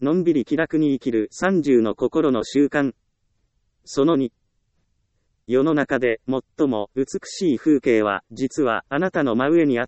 のんびり気楽に生きる30の心の習慣。その2。世の中で最も美しい風景は実はあなたの真上にあった。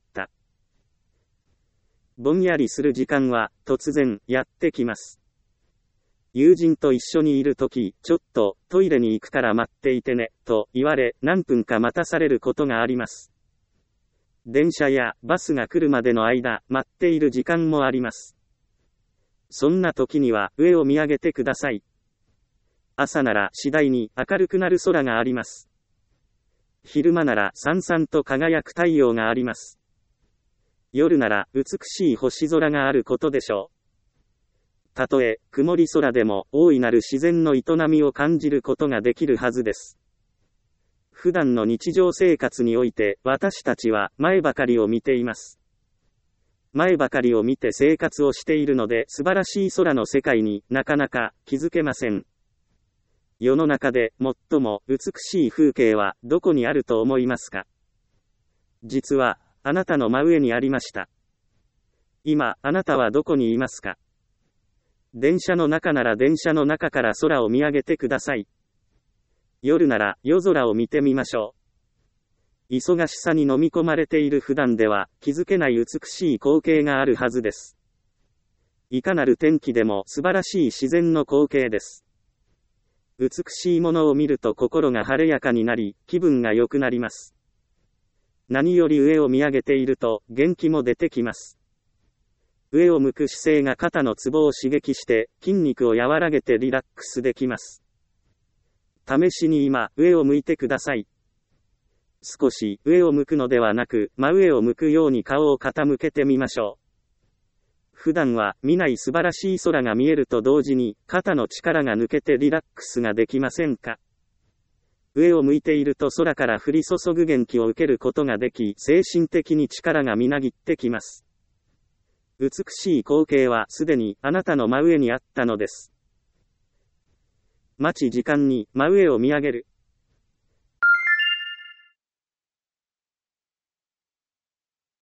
ぼんやりする時間は突然やってきます。友人と一緒にいるとき、ちょっとトイレに行くから待っていてね、と言われ何分か待たされることがあります。電車やバスが来るまでの間、待っている時間もあります。そんな時には上を見上げてください。朝なら次第に明るくなる空があります。昼間ならさんさんと輝く太陽があります。夜なら美しい星空があることでしょう。たとえ曇り空でも大いなる自然の営みを感じることができるはずです。普段の日常生活において私たちは前ばかりを見ています。前ばかりを見て生活をしているので素晴らしい空の世界になかなか気づけません。世の中で最も美しい風景はどこにあると思いますか？実はあなたの真上にありました。今あなたはどこにいますか？電車の中なら電車の中から空を見上げてください。夜なら夜空を見てみましょう。忙しさに飲み込まれている普段では気づけない美しい光景があるはずです。いかなる天気でも素晴らしい自然の光景です。美しいものを見ると心が晴れやかになり、気分が良くなります。何より上を見上げていると元気も出てきます。上を向く姿勢が肩のツボを刺激して筋肉を和らげてリラックスできます。試しに今、上を向いてください。少し上を向くのではなく、真上を向くように顔を傾けてみましょう。普段は見ない素晴らしい空が見えると同時に肩の力が抜けてリラックスができませんか？上を向いていると空から降り注ぐ元気を受けることができ、精神的に力がみなぎってきます。美しい光景はすでにあなたの真上にあったのです。待ち時間に真上を見上げる。